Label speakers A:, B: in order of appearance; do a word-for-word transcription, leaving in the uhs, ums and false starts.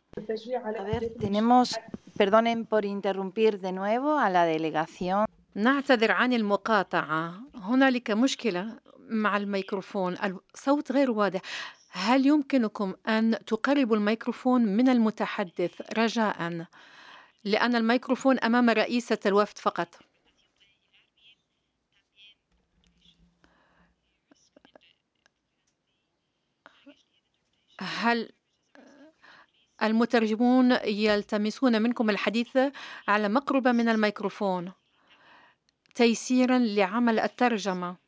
A: A ver, tenemos, perdonen por interrumpir de nuevo a la delegación.
B: نعتذر عن المقاطعة، هنالك مشكلة مع الميكروفون، الصوت غير واضح. هل يمكنكم أن تقربوا الميكروفون من المتحدث رجاءً؟ لأن الميكروفون أمام رئيسة الوفد فقط. هل المترجمون يلتمسون منكم الحديث على مقربة من الميكروفون تيسيرًا لعمل الترجمة؟